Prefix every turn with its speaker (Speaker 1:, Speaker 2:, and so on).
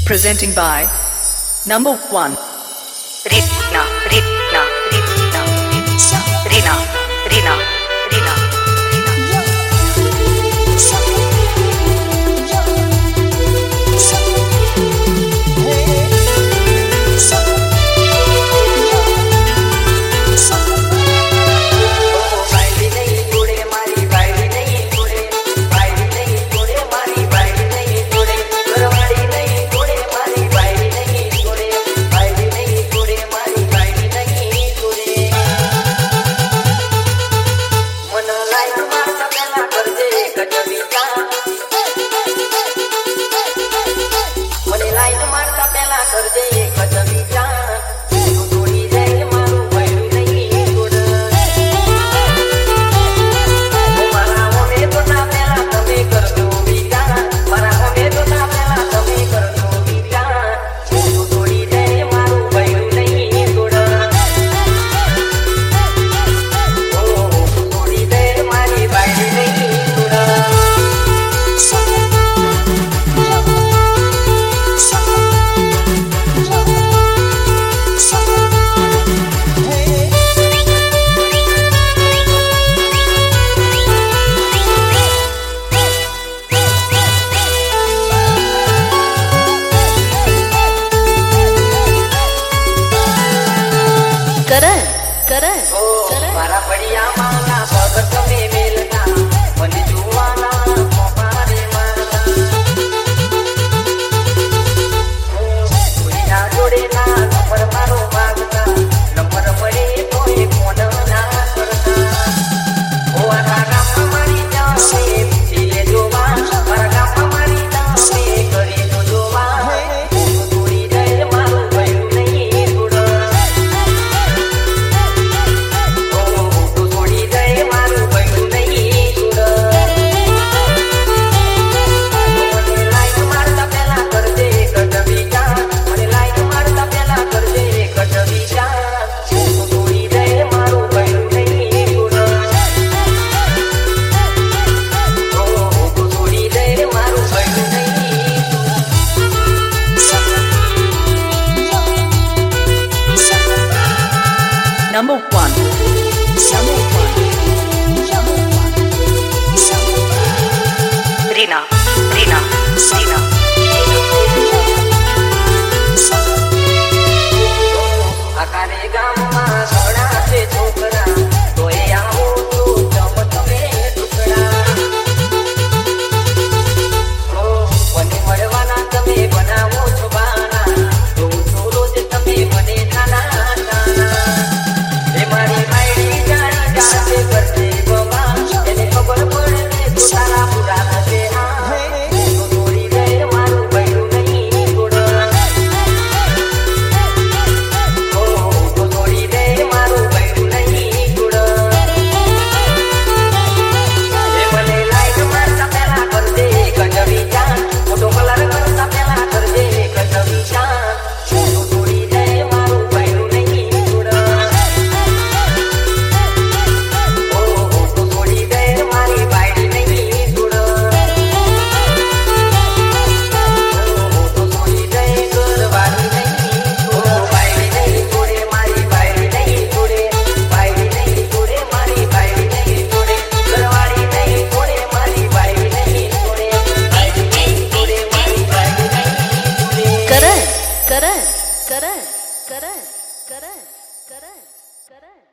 Speaker 1: Presenting by number 1 Rina Rina Rina Rina Rina Rina
Speaker 2: मारा बढ़िया माला भगत में मिलता मन जुआना मोहारे मारता दुनिया जोड़े ना नंबर मारो मांगता नंबर पड़े तो एक फोन ना करता ओ आधा गाम मारी जावे दिले जोवा मारा गाम मारी जावे करे तो जोवा दूरी जाए मारो भयू नहीं छोड़
Speaker 1: Number 1 Rina Rina Rina
Speaker 2: आकारे गाममा सोना से छोकरा तोए आओ तो चमक में टुकड़ा ओ बने मरवाना तमे बनावो છો બાના તો છોરો જે તમે મને નાના નાના એ મારી માયડી જાણી જાતે કરતે બાબા એને ખબર પડે તો તારા પૂરા થશે હા તો દોરી જાય મારું ભૈરું નહીં છોડ
Speaker 1: Karan